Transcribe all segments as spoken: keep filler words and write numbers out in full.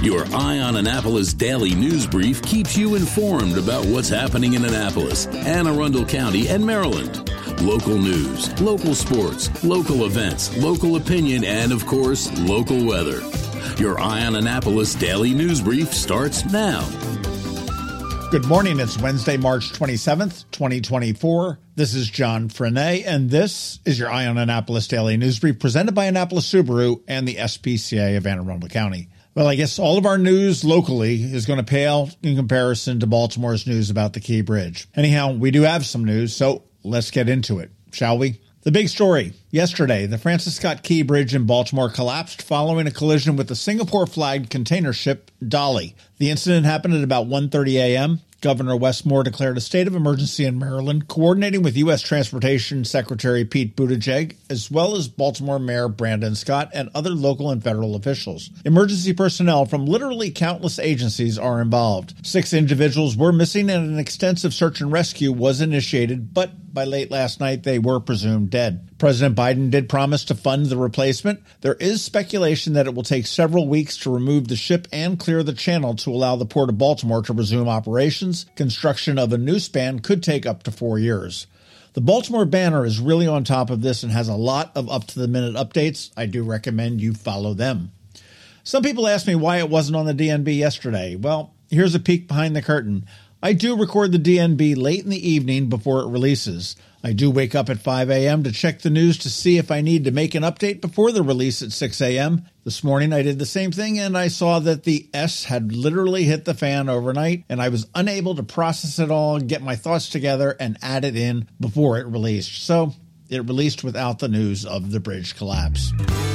Your Eye on Annapolis daily news brief keeps you informed about what's happening in Annapolis, Anne Arundel County, and Maryland. Local news, local sports, local events, local opinion, and, of course, local weather. Your Eye on Annapolis daily news brief starts now. Good morning. It's Wednesday, March twenty-seventh, twenty twenty-four. This is John Frenaye, and this is your Eye on Annapolis daily news brief presented by Annapolis Subaru and the S P C A of Anne Arundel County. Well, I guess all of our news locally is going to pale in comparison to Baltimore's news about the Key Bridge. Anyhow, we do have some news, so let's get into it, shall we? The big story. Yesterday, the Francis Scott Key Bridge in Baltimore collapsed following a collision with the Singapore-flagged container ship Dolly. The incident happened at about one thirty a.m. Governor Wes Moore declared a state of emergency in Maryland, coordinating with U S Transportation Secretary Pete Buttigieg, as well as Baltimore Mayor Brandon Scott and other local and federal officials. Emergency personnel from literally countless agencies are involved. Six individuals were missing and an extensive search and rescue was initiated, but by late last night they were presumed dead. President Biden did promise to fund the replacement. There is speculation that it will take several weeks to remove the ship and clear the channel to allow the Port of Baltimore to resume operations. Construction of a new span could take up to four years. The Baltimore Banner is really on top of this and has a lot of up-to-the-minute updates. I do recommend you follow them. Some people ask me why it wasn't on the D N B yesterday. Well, here's a peek behind the curtain. I do record the D N B late in the evening before it releases. I do wake up at five a.m. to check the news to see if I need to make an update before the release at six a.m. This morning I did the same thing and I saw that the S had literally hit the fan overnight and I was unable to process it all, get my thoughts together, and add it in before it released. So it released without the news of the bridge collapse.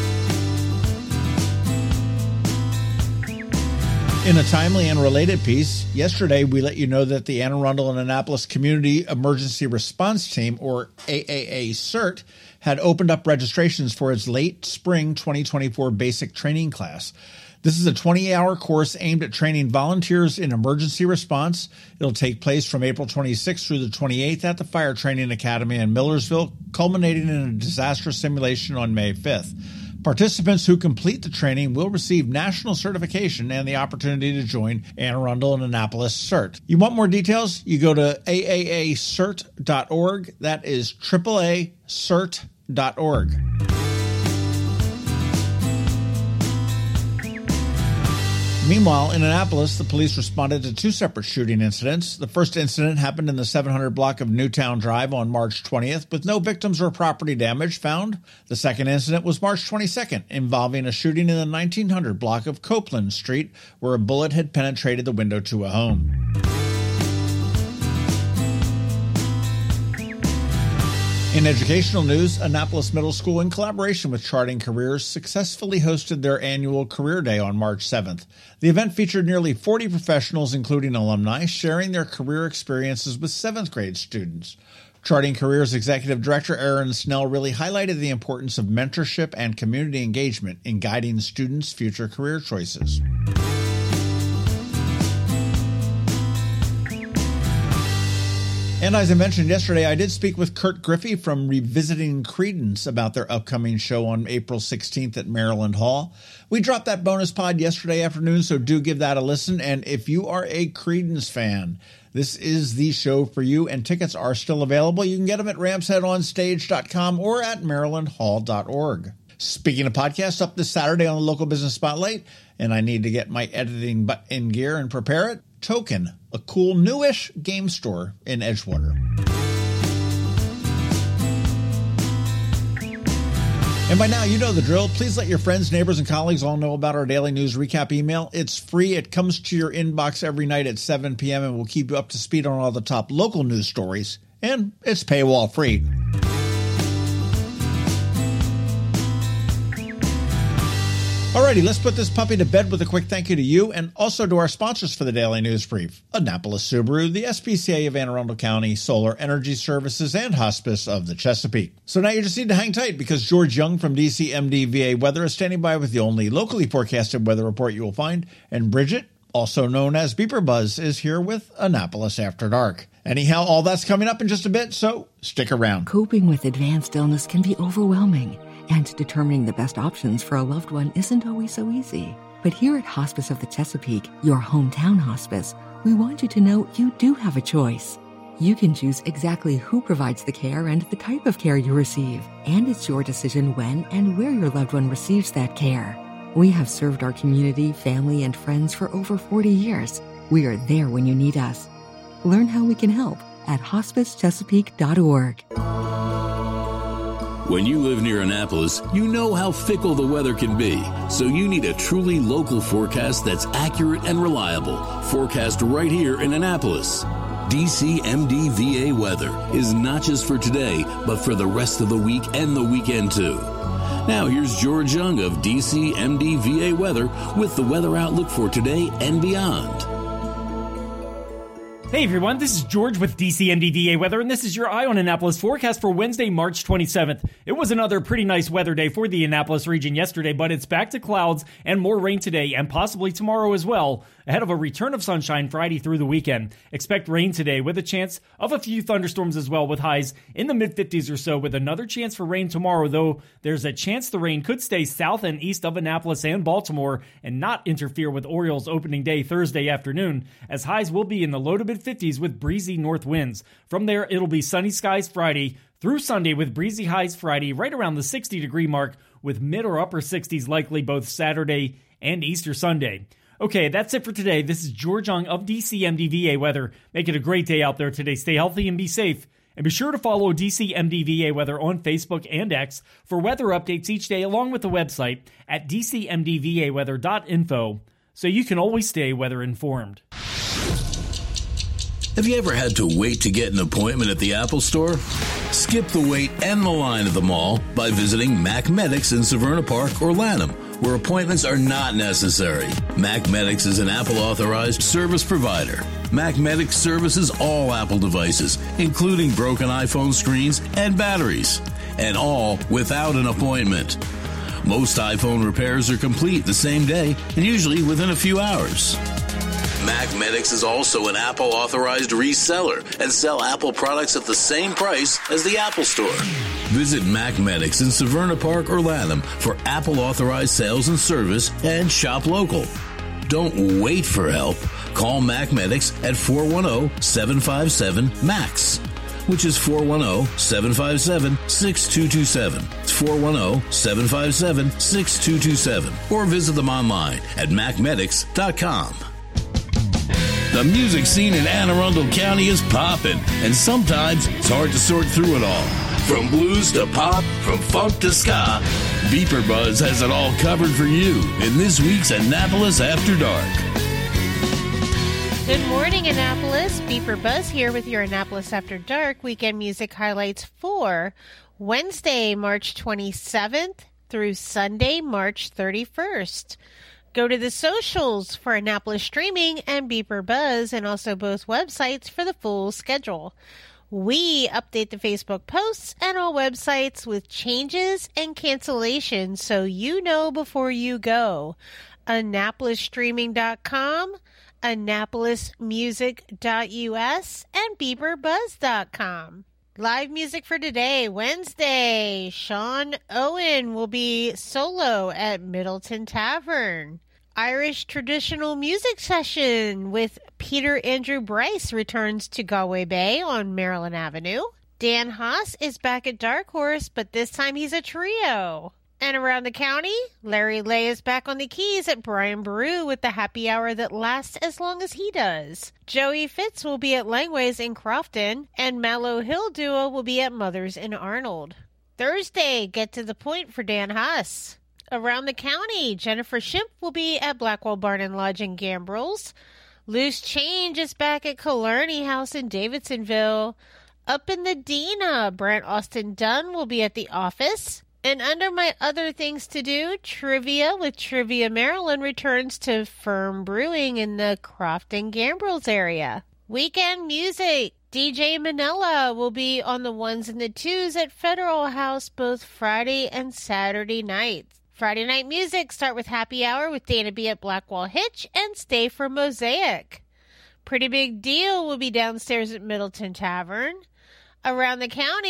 In a timely and related piece, yesterday we let you know that the Anne Arundel and Annapolis Community Emergency Response Team, or A A A CERT, had opened up registrations for its late spring twenty twenty-four basic training class. This is a twenty-hour course aimed at training volunteers in emergency response. It'll take place from April twenty-sixth through the twenty-eighth at the Fire Training Academy in Millersville, culminating in a disaster simulation on May fifth. Participants who complete the training will receive national certification and the opportunity to join Anne Arundel and Annapolis CERT. You want more details? You go to A A A cert dot org. That is triple A cert dot org. Meanwhile, in Annapolis, the police responded to two separate shooting incidents. The first incident happened in the seven hundred block of Newtown Drive on March twentieth, with no victims or property damage found. The second incident was March twenty-second, involving a shooting in the nineteen hundred block of Copeland Street, where a bullet had penetrated the window to a home. In educational news, Annapolis Middle School, in collaboration with Charting Careers, successfully hosted their annual Career Day on March seventh. The event featured nearly forty professionals, including alumni, sharing their career experiences with seventh grade students. Charting Careers Executive Director Aaron Snell really highlighted the importance of mentorship and community engagement in guiding students' future career choices. And as I mentioned yesterday, I did speak with Kurt Griffey from Revisiting Creedence about their upcoming show on April sixteenth at Maryland Hall. We dropped that bonus pod yesterday afternoon, so do give that a listen. And if you are a Creedence fan, this is the show for you, and tickets are still available. You can get them at ramps head on stage dot com or at maryland hall dot org. Speaking of podcasts, up this Saturday on the Local Business Spotlight, and I need to get my editing butt in gear and prepare it, Token, a cool newish game store in Edgewater. And by now, you know the drill. Please let your friends, neighbors, and colleagues all know about our daily news recap email. It's free. It comes to your inbox every night at seven p.m. and will keep you up to speed on all the top local news stories. And it's paywall free. Alrighty, let's put this puppy to bed with a quick thank you to you and also to our sponsors for the Daily News Brief: Annapolis Subaru, the S P C A of Anne Arundel County, Solar Energy Services, and Hospice of the Chesapeake. So now you just need to hang tight because George Young from D C M D V A Weather is standing by with the only locally forecasted weather report you will find, and Bridget, also known as Beeper Buzz, is here with Annapolis After Dark. Anyhow, all that's coming up in just a bit, so stick around. Coping with advanced illness can be overwhelming, and determining the best options for a loved one isn't always so easy. But here at Hospice of the Chesapeake, your hometown hospice, we want you to know you do have a choice. You can choose exactly who provides the care and the type of care you receive, and it's your decision when and where your loved one receives that care. We have served our community, family, and friends for over forty years. We are there when you need us. Learn how we can help at hospice chesapeake dot org. When you live near Annapolis, you know how fickle the weather can be, so you need a truly local forecast that's accurate and reliable. Forecast right here in Annapolis. D C M D V A weather is not just for today, but for the rest of the week and the weekend too. Now here's George Young of D C M D V A weather with the weather outlook for today and beyond. Hey everyone, this is George with D C M D V A Weather, and this is your Eye on Annapolis forecast for Wednesday, March twenty-seventh. It was another pretty nice weather day for the Annapolis region yesterday, but it's back to clouds and more rain today and possibly tomorrow as well, ahead of a return of sunshine Friday through the weekend. Expect rain today with a chance of a few thunderstorms as well, with highs in the mid-fifties or so, with another chance for rain tomorrow, though there's a chance the rain could stay south and east of Annapolis and Baltimore and not interfere with Orioles opening day Thursday afternoon, as highs will be in the low to mid-fifties with breezy north winds. From there, it'll be sunny skies Friday through Sunday with breezy highs Friday right around the sixty degree mark, with mid or upper sixties likely both Saturday and Easter Sunday. Okay, that's it for today. This is George Young of D C M D V A Weather. Make it a great day out there today. Stay healthy and be safe. And be sure to follow D C M D V A Weather on Facebook and X for weather updates each day, along with the website at d c m d v a weather dot info, so you can always stay weather informed. Have you ever had to wait to get an appointment at the Apple Store? Skip the wait and the line at the mall by visiting MacMedics in Severna Park or Lanham, where appointments are not necessary. MacMedics is an Apple-authorized service provider. MacMedics services all Apple devices, including broken iPhone screens and batteries, and all without an appointment. Most iPhone repairs are complete the same day and usually within a few hours. MacMedics is also an Apple-authorized reseller and sell Apple products at the same price as the Apple Store. Visit MacMedics in Severna Park or Lanham for Apple-authorized sales and service and shop local. Don't wait for help. Call MacMedics at four one zero, seven five seven, M A X, which is four one zero, seven five seven, six two two seven. It's four one zero, seven five seven, six two two seven. Or visit them online at mac medics dot com. The music scene in Anne Arundel County is popping, and sometimes it's hard to sort through it all. From blues to pop, from funk to ska, Beeper Buzz has it all covered for you in this week's Annapolis After Dark. Good morning, Annapolis. Beeper Buzz here with your Annapolis After Dark weekend music highlights for Wednesday, March twenty-seventh through Sunday, March thirty-first. Go to the socials for Annapolis Streaming and Beeper Buzz, and also both websites for the full schedule. We update the Facebook posts and all websites with changes and cancellations, so you know before you go. Annapolis Streaming dot com, Annapolis Music dot U S, and Beeper Buzz dot com. Live music for today, Wednesday. Sean Owen will be solo at Middleton Tavern. Irish traditional music session with Peter Andrew Bryce returns to Galway Bay on Maryland Avenue. Dan Haas is back at Dark Horse, but this time he's a trio. And around the county, Larry Lay is back on the keys at Brian Baru with the happy hour that lasts as long as he does. Joey Fitz will be at Langways in Crofton, and Mallow Hill Duo will be at Mother's in Arnold. Thursday, get to the point for Dan Haas. Around the county, Jennifer Shimp will be at Blackwell Barn and Lodge in Gambrels. Loose Change is back at Killarney House in Davidsonville. Up in the Dena, Brent Austin Dunn will be at the office. And under my other things to do, Trivia with Trivia Maryland returns to Firm Brewing in the Crofton Gambrels area. Weekend music. D J Manila will be on the ones and the twos at Federal House both Friday and Saturday nights. Friday night music start with Happy Hour with Dana B at Blackwall Hitch and stay for Mosaic. Pretty Big Deal will be downstairs at Middleton Tavern. Around the county,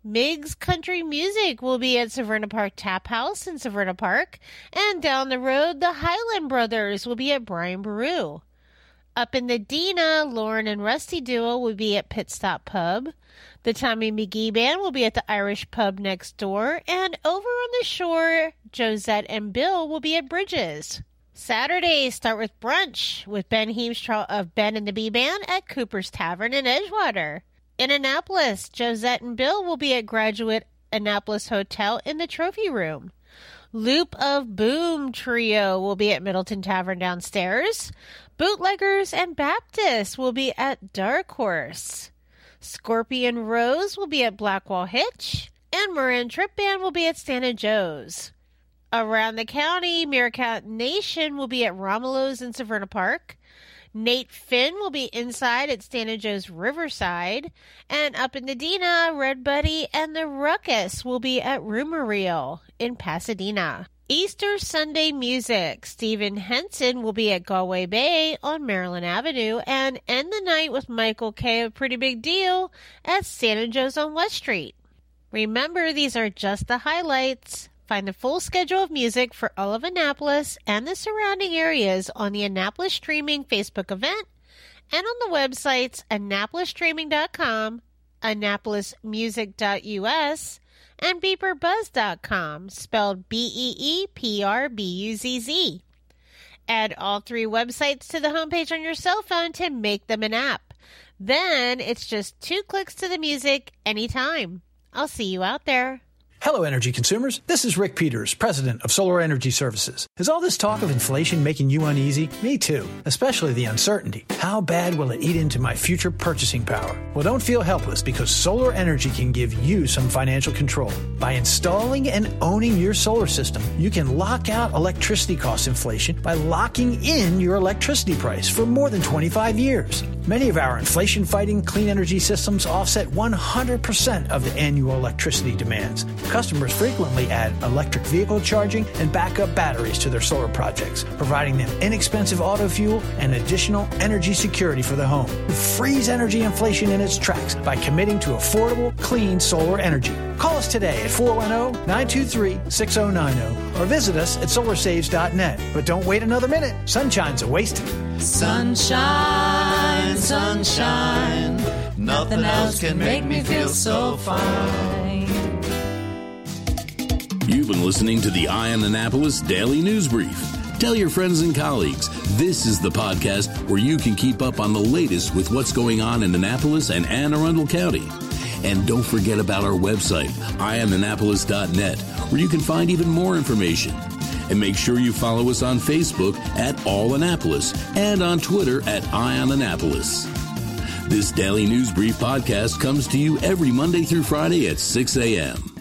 Migs Country Music will be at Severna Park Tap House in Severna Park. And down the road, the Highland Brothers will be at Brian Baru. Up in the Dina, Lauren and Rusty Duo will be at Pit Stop Pub. The Tommy McGee Band will be at the Irish Pub next door. And over on the shore, Josette and Bill will be at Bridges. Saturdays start with brunch with Ben Heemstra of Ben and the Bee Band at Cooper's Tavern in Edgewater. In Annapolis, Josette and Bill will be at Graduate Annapolis Hotel in the Trophy Room. Loop of Boom Trio will be at Middleton Tavern downstairs. Bootleggers and Baptists will be at Dark Horse. Scorpion Rose will be at Blackwall Hitch. And Marin Trip Band will be at Santa Joe's. Around the county, Meerkat Nation will be at Romulo's in Severna Park. Nate Finn will be inside at Santa Joe's Riverside. And up in the Dina, Red Buddy and the Ruckus will be at Rumoreel in Pasadena. Easter Sunday Music. Stephen Henson will be at Galway Bay on Maryland Avenue and end the night with Michael K. of Pretty Big Deal at Santa Joe's on West Street. Remember, these are just the highlights. Find the full schedule of music for all of Annapolis and the surrounding areas on the Annapolis Streaming Facebook event and on the websites annapolis streaming dot com, annapolis music dot u s, and beeper buzz dot com, spelled B E E P R B U Z Z. Add all three websites to the homepage on your cell phone to make them an app. Then it's just two clicks to the music anytime. I'll see you out there. Hello, energy consumers. This is Rick Peters, president of Solar Energy Services. Is all this talk of inflation making you uneasy? Me too, especially the uncertainty. How bad will it eat into my future purchasing power? Well, don't feel helpless because solar energy can give you some financial control. By installing and owning your solar system, you can lock out electricity cost inflation by locking in your electricity price for more than twenty-five years. Many of our inflation-fighting clean energy systems offset one hundred percent of the annual electricity demands. Customers frequently add electric vehicle charging and backup batteries to their solar projects, providing them inexpensive auto fuel and additional energy security for the home. Freeze energy inflation in its tracks by committing to affordable, clean solar energy. Call us today at four one zero, nine two three, six zero nine zero or visit us at solar saves dot net. But don't wait another minute. Sunshine's a wasted. Sunshine, sunshine, nothing else can make me feel so fine. You've been listening to the Eye on Annapolis Daily News Brief. Tell your friends and colleagues, this is the podcast where you can keep up on the latest with what's going on in Annapolis and Anne Arundel County. And don't forget about our website, eye on annapolis dot net, where you can find even more information. And make sure you follow us on Facebook at All Annapolis and on Twitter at Eye on Annapolis. This Daily News Brief podcast comes to you every Monday through Friday at six a.m.